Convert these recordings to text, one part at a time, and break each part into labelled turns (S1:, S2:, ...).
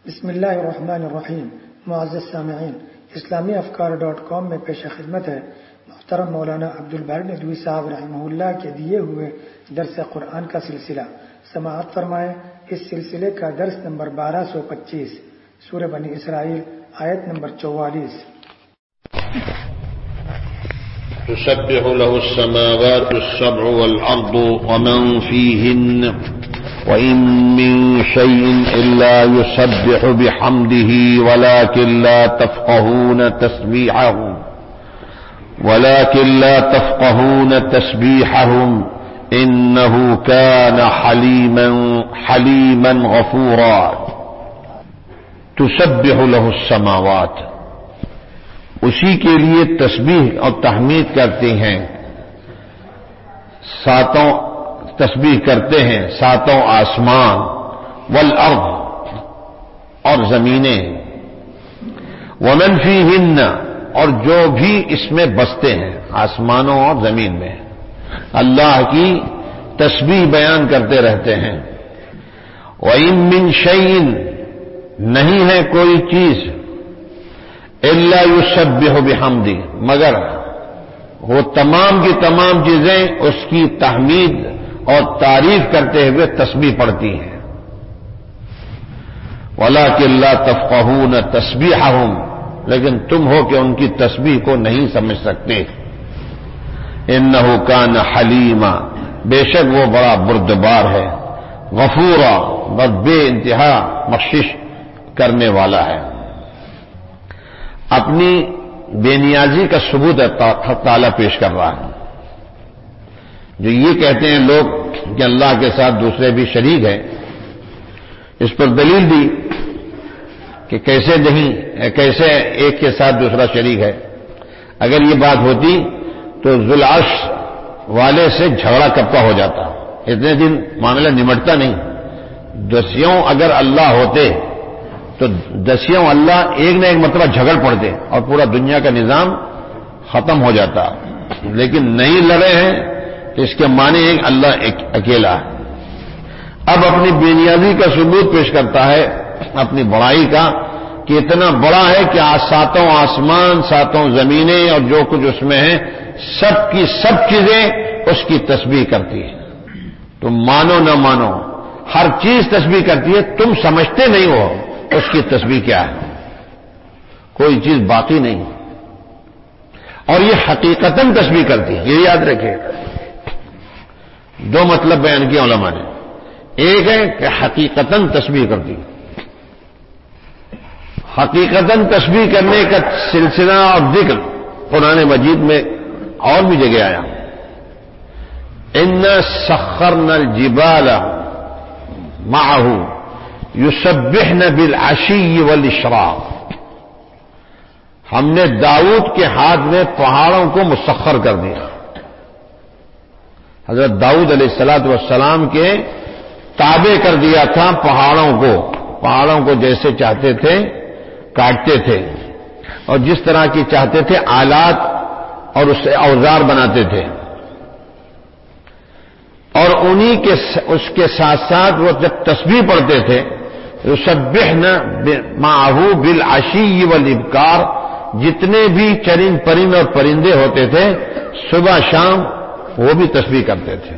S1: بسم اللہ الرحمن الرحیم۔ معزز سامعین، اسلامی افکار.com میں پیش خدمت ہے محترم مولانا عبدالباری ندوی صاحب رحمہ اللہ کے دیے ہوئے درس قرآن کا سلسلہ۔ سماعت فرمائے۔ اس سلسلے کا درس نمبر 1225، سورہ بنی اسرائیل، آیت نمبر 44۔
S2: تسبح له السماوات السبع والأرض ومن فيهن وإن من شيء إلا يسبح بحمده ولكن لا تفقهون تسبيحهم إنه كان حليما غفورا۔ تسبح له السماوات، اسی کے لیے تسبیح اور تحمید کرتے ہیں، ساتوں تسبیح کرتے ہیں ساتوں آسمان، والارض اور زمینیں، ومن فیہن اور جو بھی اس میں بستے ہیں، آسمانوں اور زمین میں اللہ کی تسبیح بیان کرتے رہتے ہیں۔ وَإِن مِّن شَيْءٍ نہیں ہے کوئی چیز، الا یسبح بحمدہ مگر وہ تمام کی تمام چیزیں اس کی تحمید اور تعریف کرتے ہوئے تسبیح پڑھتی ہیں۔ وَلَٰكِن لَّا تَفْقَهُونَ تَسْبِيحَهُمْ لیکن تم ہو کہ ان کی تسبیح کو نہیں سمجھ سکتے۔ إِنَّهُ كَانَ حَلِيمًا بے شک وہ بڑا بردبار ہے، غفورا بس بے انتہا بخشش کرنے والا ہے۔ اپنی بے نیازی کا ثبوت تعالیٰ پیش کر رہا ہے۔ جو یہ کہتے ہیں لوگ کہ اللہ کے ساتھ دوسرے بھی شریک ہیں، اس پر دلیل دی کہ کیسے نہیں، کیسے ایک کے ساتھ دوسرا شریک ہے۔ اگر یہ بات ہوتی تو ذوالعرش والے سے جھگڑا کب کا ہو جاتا، اتنے دن معاملہ نمٹتا نہیں۔ دسیوں اگر اللہ ہوتے تو دسیوں اللہ ایک نہ ایک مرتبہ جھگڑ پڑتے اور پورا دنیا کا نظام ختم ہو جاتا، لیکن نہیں لڑے ہیں تو اس کے معنی ایک اللہ اکیلا ہے۔ اب اپنی بے نیازی کا ثبوت پیش کرتا ہے، اپنی بڑائی کا، کہ اتنا بڑا ہے کہ ساتوں آسمان، ساتوں زمینیں اور جو کچھ اس میں ہے، سب کی سب چیزیں اس کی تسبیح کرتی ہیں۔ تم مانو نہ مانو، ہر چیز تسبیح کرتی ہے، تم سمجھتے نہیں ہو اس کی تسبیح کیا ہے، کوئی چیز باقی نہیں، اور یہ حقیقتاً تسبیح کرتی ہے۔ یہ یاد رکھیں، دو مطلب بیان کیا علماء نے، ایک ہے کہ حقیقتاً تسبیح کرتی ہے۔ حقیقتاً تسبیح کرنے کا سلسلہ اور ذکر قرآن مجید میں اور بھی جگہ آیا۔ اِنَّا سَخَّرْنَا الْجِبَالَ مَعَهُ یسبحن بالعشی والاشراق، ہم نے داؤد کے ہاتھ میں پہاڑوں کو مسخر کر دیا۔ حضرت داؤد علیہ السلام کے تابع کر دیا تھا پہاڑوں کو جیسے چاہتے تھے کاٹتے تھے، اور جس طرح کی چاہتے تھے آلات اور اس سے اوزار بناتے تھے، اور انہی کے اس کے ساتھ ساتھ وہ جب تسبیح پڑھتے تھے یسبحن معه بالعشی والابکار، جتنے بھی چرند پرند اور پرندے ہوتے تھے صبح شام وہ بھی تسبیح کرتے تھے۔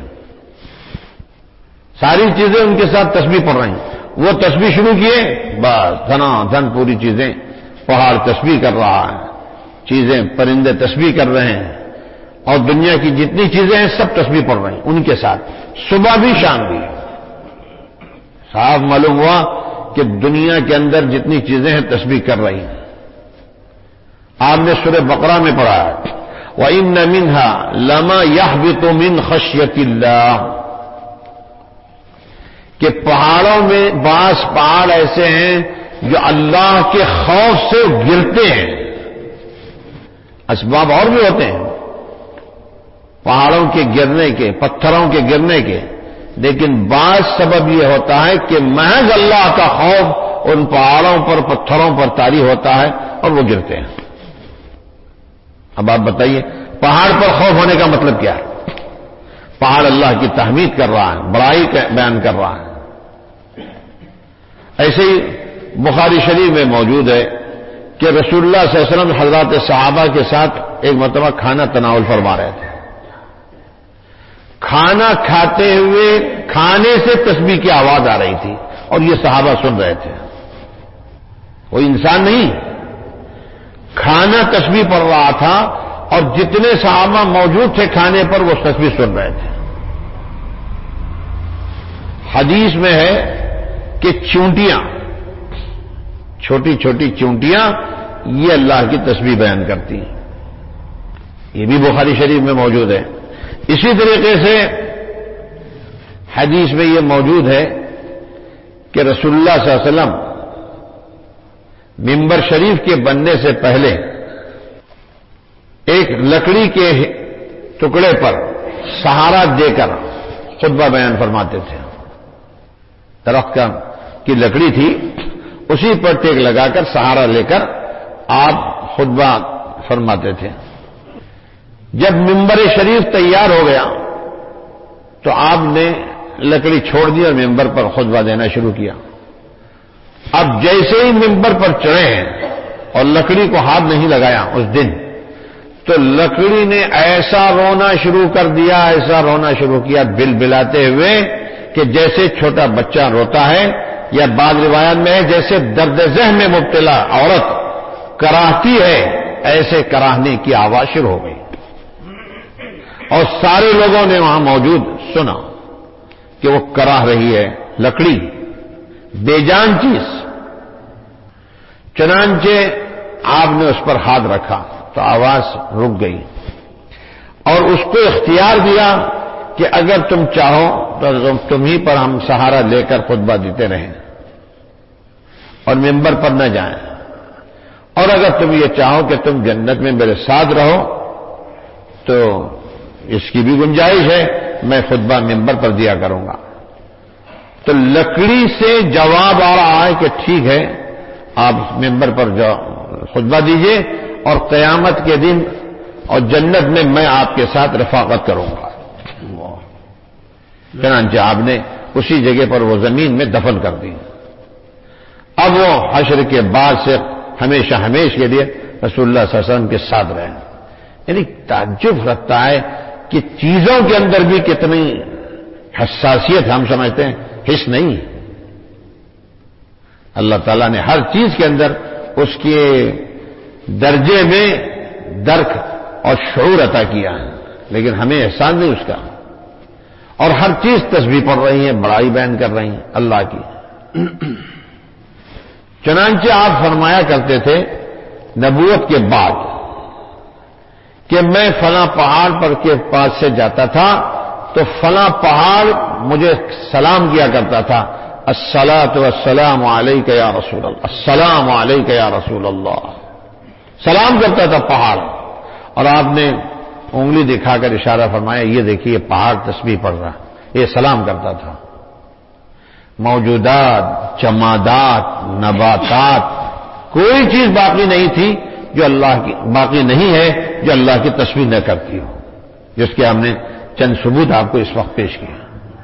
S2: ساری چیزیں ان کے ساتھ تسبیح پڑھ رہی ہیں، وہ تسبیح شروع کیے بس دھنا دھن پوری چیزیں، پہاڑ تسبیح کر رہا ہے، چیزیں پرندے تسبیح کر رہے ہیں، اور دنیا کی جتنی چیزیں ہیں سب تسبیح پڑھ رہی ہیں ان کے ساتھ، صبح بھی شام بھی۔ صاف معلوم ہوا کہ دنیا کے اندر جتنی چیزیں ہیں تسبیح کر رہی ہیں۔ آپ نے سورہ بقرہ میں پڑھا ہے وَإِنَّ مِنْهَا لَمَا يَحْبِطُ مِنْ خَشْيَةِ اللَّهِ، کہ پہاڑوں میں بعض پہاڑ ایسے ہیں جو اللہ کے خوف سے گرتے ہیں۔ اسباب اور بھی ہوتے ہیں پہاڑوں کے گرنے کے، پتھروں کے گرنے کے، لیکن بعض سبب یہ ہوتا ہے کہ محض اللہ کا خوف ان پہاڑوں پر پتھروں پر طاری ہوتا ہے اور وہ گرتے ہیں۔ اب آپ بتائیے پہاڑ پر خوف ہونے کا مطلب کیا ہے؟ پہاڑ اللہ کی تحمید کر رہا ہے، بڑائی بیان کر رہا ہے۔ ایسے ہی بخاری شریف میں موجود ہے کہ رسول اللہ صلی اللہ علیہ وسلم حضرات صحابہ کے ساتھ ایک مرتبہ کھانا تناول فرما رہے تھے. کھانا کھاتے ہوئے کھانے سے تسبیح کی آواز آ رہی تھی اور یہ صحابہ سن رہے تھے. کوئی انسان نہیں، کھانا تسبیح پڑھ رہا تھا اور جتنے صحابہ موجود تھے کھانے پر وہ تسبیح سن رہے تھے. حدیث میں ہے کہ چونٹیاں، چھوٹی چھوٹی چونٹیاں، یہ اللہ کی تسبیح بیان کرتی ہیں. یہ بھی بخاری شریف میں موجود ہے. اسی طریقے سے حدیث میں یہ موجود ہے کہ رسول اللہ صلی اللہ علیہ وسلم ممبر شریف کے بننے سے پہلے ایک لکڑی کے ٹکڑے پر سہارا دے کر خطبہ بیان فرماتے تھے. درخت کی لکڑی تھی، اسی پر ٹیک لگا کر سہارا لے کر آپ خطبہ فرماتے تھے. جب ممبر شریف تیار ہو گیا تو آپ نے لکڑی چھوڑ دی اور ممبر پر خطبہ دینا شروع کیا. اب جیسے ہی ممبر پر چڑھے ہیں اور لکڑی کو ہاتھ نہیں لگایا اس دن، تو لکڑی نے ایسا رونا شروع کر دیا، ایسا رونا شروع کیا بل بلاتے ہوئے کہ جیسے چھوٹا بچہ روتا ہے، یا بعض روایات میں ہے جیسے درد ذہن میں مبتلا عورت کراہتی ہے، ایسے کراہنے کی آواز شروع ہو گئی. اور سارے لوگوں نے وہاں موجود سنا کہ وہ کراہ رہی ہے لکڑی، بے جان چیز. چنانچہ آپ نے اس پر ہاتھ رکھا تو آواز رک گئی اور اس کو اختیار دیا کہ اگر تم چاہو تو تم ہی پر ہم سہارا لے کر خطبہ دیتے رہیں اور ممبر پر نہ جائیں، اور اگر تم یہ چاہو کہ تم جنت میں میرے ساتھ رہو تو اس کی بھی گنجائش ہے، میں خطبہ ممبر پر دیا کروں گا. تو لکڑی سے جواب آ رہا ہے کہ ٹھیک ہے، آپ ممبر پر خطبہ دیجئے اور قیامت کے دن اور جنت میں میں آپ کے ساتھ رفاقت کروں گا. چنانچہ آپ نے اسی جگہ پر وہ زمین میں دفن کر دی. اب وہ حشر کے بعد سے ہمیشہ ہمیشہ کے لیے رسول اللہ صلی اللہ علیہ وسلم کے ساتھ رہے. یعنی تعجب رکھتا ہے کہ چیزوں کے اندر بھی کتنی حساسیت ہم سمجھتے ہیں، حس نہیں. اللہ تعالیٰ نے ہر چیز کے اندر اس کے درجے میں درک اور شعور عطا کیا ہے، لیکن ہمیں احسان نہیں اس کا. اور ہر چیز تسبیح پڑھ رہی ہیں، بڑائی بیان کر رہی ہیں اللہ کی. چنانچہ آپ فرمایا کرتے تھے نبوت کے بعد کہ میں فلاں پہاڑ پر کے پاس سے جاتا تھا تو فلاں پہاڑ مجھے سلام کیا کرتا تھا، الصلاۃ والسلام علیک یا رسول اللہ، السلام علیک یا رسول اللہ. سلام کرتا تھا پہاڑ، اور آپ نے انگلی دکھا کر اشارہ فرمایا یہ دیکھیے پہاڑ تسبیح پڑھ رہا، یہ سلام کرتا تھا. موجودات، جمادات، نباتات، کوئی چیز باقی نہیں تھی جو اللہ کی باقی نہیں ہے جو اللہ کی تسبیح نہ کرتی ہو، جس کے ہم نے چند ثبوت آپ کو اس وقت پیش کیا.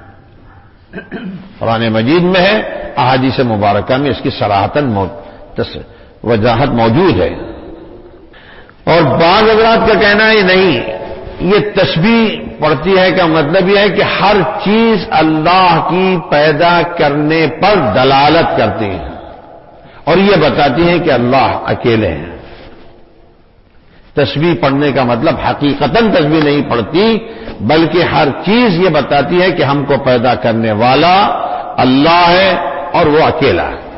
S2: قرآن مجید میں ہے، احادیث مبارکہ میں اس کی صراحتاً وضاحت موجود ہے. اور بعض حضرات کا کہنا ہے نہیں، یہ تسبیح پڑھتی ہے کا مطلب یہ ہے کہ ہر چیز اللہ کی پیدا کرنے پر دلالت کرتی ہے اور یہ بتاتی ہے کہ اللہ اکیلے ہیں. تسبیح پڑھنے کا مطلب حقیقتاً تسبیح نہیں پڑھتی، بلکہ ہر چیز یہ بتاتی ہے کہ ہم کو پیدا کرنے والا اللہ ہے اور وہ اکیلا ہے.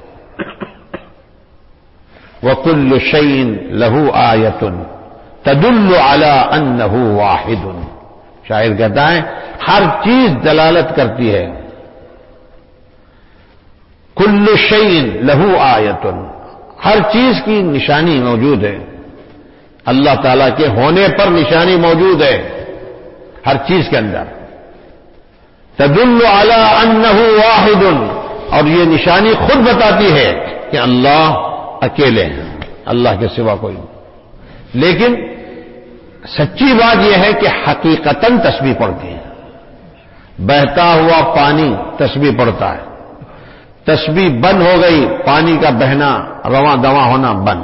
S2: وَكُلُّ شَيْءٍ لَهُ آیَةٌ تَدُلُّ عَلَىٰ أَنَّهُ وَاحِدٌ. شاعر کہتا ہے ہر چیز دلالت کرتی ہے. كُلُّ شَيْءٍ لَهُ آیَةٌ، ہر چیز کی نشانی موجود ہے. اللہ تعالیٰ کے ہونے پر نشانی موجود ہے ہر چیز کے اندر. تدل علی انہ واحد، اور یہ نشانی خود بتاتی ہے کہ اللہ اکیلے ہیں، اللہ کے سوا کوئی نہیں. لیکن سچی بات یہ ہے کہ حقیقتاً تسبیح پڑھتی ہے. بہتا ہوا پانی تسبیح پڑھتا ہے، تسبیح بند ہو گئی، پانی کا بہنا رواں دواں ہونا بند۔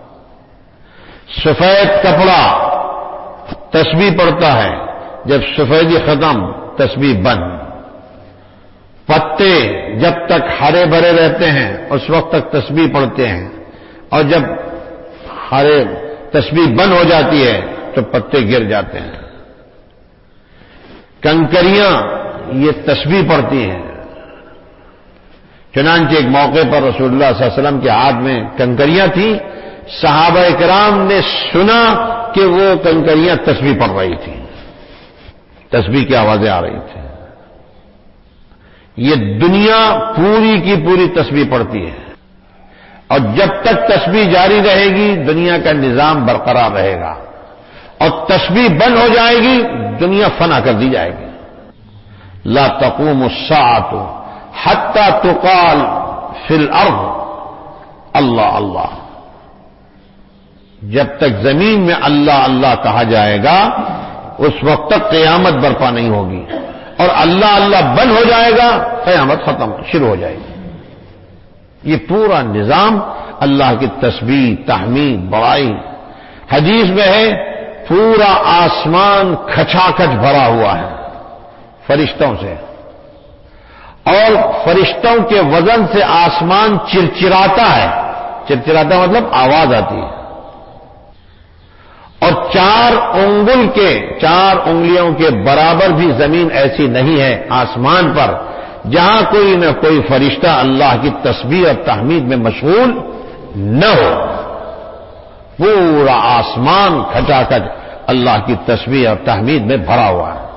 S2: سفید کپڑا تسبیح پڑتا ہے، جب سفیدی ختم تسبیح بند۔ پتے جب تک ہرے بھرے رہتے ہیں اس وقت تک تسبیح پڑھتے ہیں، اور جب ہرے تسبیح بند ہو جاتی ہے تو پتے گر جاتے ہیں۔ کنکریاں یہ تسبیح پڑھتی ہیں، چنانچہ ایک موقع پر رسول اللہ صلی اللہ علیہ وسلم کے ہاتھ میں کنکریاں تھیں، صحابہ کرام نے سنا کہ وہ کنکریاں تسبیح پڑھ رہی تھیں، تسبیح کی آوازیں آ رہی تھیں۔ یہ دنیا پوری کی پوری تسبیح پڑھتی ہے، اور جب تک تسبیح جاری رہے گی دنیا کا نظام برقرار رہے گا، اور تسبیح بند ہو جائے گی دنیا فنا کر دی جائے گی۔ لا تقوم الساعة حتى تقال في الارض اللہ اللہ، جب تک زمین میں اللہ اللہ کہا جائے گا اس وقت تک قیامت برپا نہیں ہوگی، اور اللہ اللہ بند ہو جائے گا قیامت ختم شروع ہو جائے گی۔ یہ پورا نظام اللہ کی تسبیح، تحمید، بڑائی۔ حدیث میں ہے پورا آسمان کھچا کھچ بھرا ہوا ہے فرشتوں سے، اور فرشتوں کے وزن سے آسمان چرچراتا ہے، چرچراتا مطلب آواز آتی ہے، اور 4 انگلیوں کے برابر بھی زمین ایسی نہیں ہے آسمان پر جہاں کوئی نہ کوئی فرشتہ اللہ کی تسبیح اور تحمید میں مشغول نہ ہو۔ پورا آسمان کھچا کھچ اللہ کی تسبیح اور تحمید میں بھرا ہوا ہے۔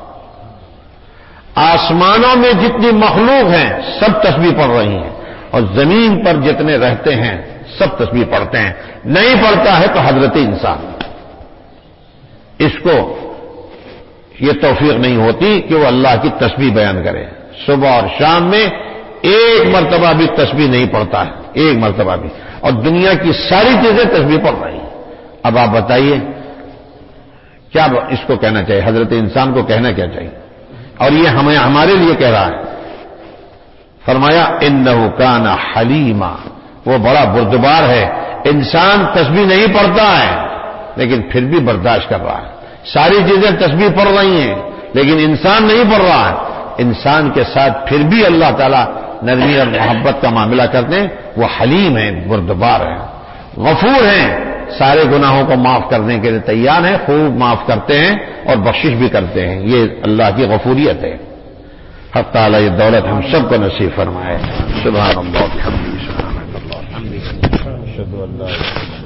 S2: آسمانوں میں جتنی مخلوق ہیں سب تسبیح پڑھ رہی ہیں، اور زمین پر جتنے رہتے ہیں سب تسبیح پڑھتے ہیں۔ نہیں پڑھتا ہے تو حضرت انسان، اس کو یہ توفیق نہیں ہوتی کہ وہ اللہ کی تسبیح بیان کرے۔ صبح اور شام میں ایک مرتبہ بھی تسبیح نہیں پڑھتا ہے، ایک مرتبہ بھی، اور دنیا کی ساری چیزیں تسبیح پڑھ رہی ہیں۔ اب آپ بتائیے کیا اس کو کہنا چاہیے، حضرت انسان کو کہنا کیا چاہیے؟ اور یہ ہمارے لیے کہہ رہا ہے، فرمایا انہ کان حلیما، وہ بڑا بردبار ہے۔ انسان تسبیح نہیں پڑھتا ہے لیکن پھر بھی برداشت کر رہا ہے، ساری چیزیں تسبیح پڑھ رہی ہیں لیکن انسان نہیں پڑھ رہا ہے، انسان کے ساتھ پھر بھی اللہ تعالیٰ نرمی اور محبت کا معاملہ کرتے ہیں۔ وہ حلیم ہیں، بردبار ہیں، غفور ہیں، سارے گناہوں کو معاف کرنے کے لیے تیار ہیں، خوب معاف کرتے ہیں اور بخشش بھی کرتے ہیں۔ یہ اللہ کی غفوریت ہے۔ حق تعالیٰ یہ دولت ہم سب کو نصیب فرمائے۔ سبحان اللہ وبحمدہ، سبحان اللہ، اشہد ان لا الہ الا اللہ۔